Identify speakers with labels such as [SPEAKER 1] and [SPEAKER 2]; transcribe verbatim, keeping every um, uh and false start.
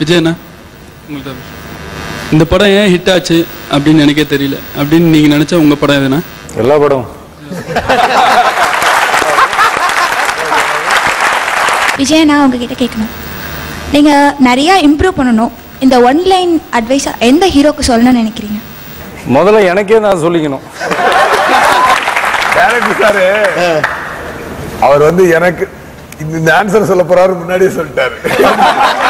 [SPEAKER 1] விஜயண்ணா, உங்களுக்கு இந்த படம் ஏன் ஹிட் ஆச்சு அப்படின்னு எனக்கே தெரியல அப்படின்னு நீங்கள் நினச்சா உங்கள் படம் எதுனா?
[SPEAKER 2] எல்லா படம்.
[SPEAKER 3] விஜயண்ணா, உங்ககிட்ட கேட்கணும், நீங்கள் நிறையா இம்ப்ரூவ் பண்ணணும். இந்த ஒன் லைன் அட்வைஸாக எந்த ஹீரோக்கு சொல்லணும்னு நினைக்கிறீங்க?
[SPEAKER 2] முதல்ல எனக்கே நான் சொல்லிக்கணும்.
[SPEAKER 4] சாரு அவர் வந்து எனக்கு இந்த ஆன்சர் சொல்ல போறாரு முன்னாடியே சொல்லிட்டாரு.